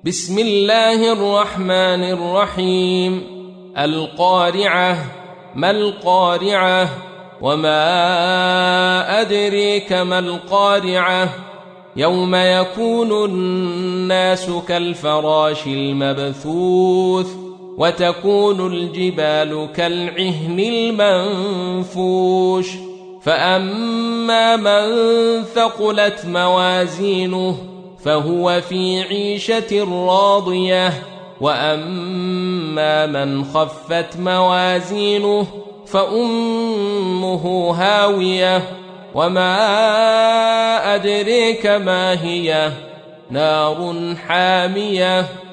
بسم الله الرحمن الرحيم. القارعة. ما القارعة؟ وما أدريك ما القارعة؟ يوم يكون الناس كالفراش المبثوث وتكون الجبال كالعهن المنفوش فأما من ثقلت موازينه فهو في عيشة راضية وأما من خفت موازينه فأمه هاوية وما أدريك ما هي نار حامية